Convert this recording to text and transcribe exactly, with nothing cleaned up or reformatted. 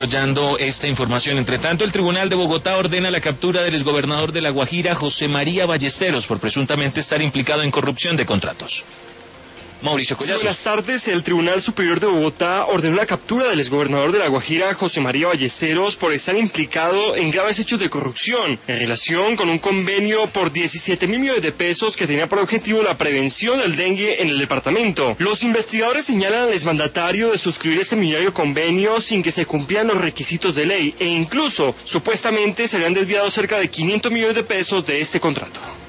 Desarrollando esta información. Entre tanto, el Tribunal de Bogotá ordena la captura del exgobernador de La Guajira, José María Ballesteros, por presuntamente estar implicado en corrupción de contratos. Mauricio Collazo. Sí, buenas tardes. El Tribunal Superior de Bogotá ordenó la captura del exgobernador de La Guajira, José María Ballesteros, por estar implicado en graves hechos de corrupción en relación con un convenio por diecisiete mil millones de pesos que tenía por objetivo la prevención del dengue en el departamento. Los investigadores señalan al exmandatario de suscribir este millonario convenio sin que se cumplieran los requisitos de ley e incluso, supuestamente, se habían desviado cerca de quinientos millones de pesos de este contrato.